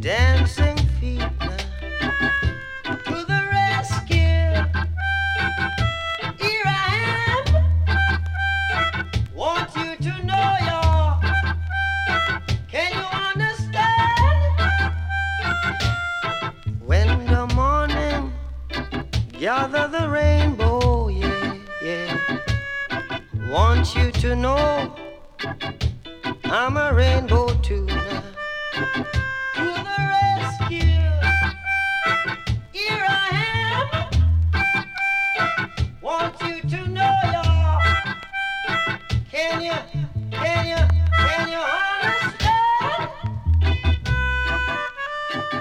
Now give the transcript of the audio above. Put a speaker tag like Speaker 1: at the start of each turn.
Speaker 1: dancing feet now. To the rescue, here I am. Want you to know y'all. Can you understand? When the morning gather the rainbow, yeah, yeah. Want you to know I'm a rainbow too now. To the rescue, here I am. Want you to know y'all. Can you understand?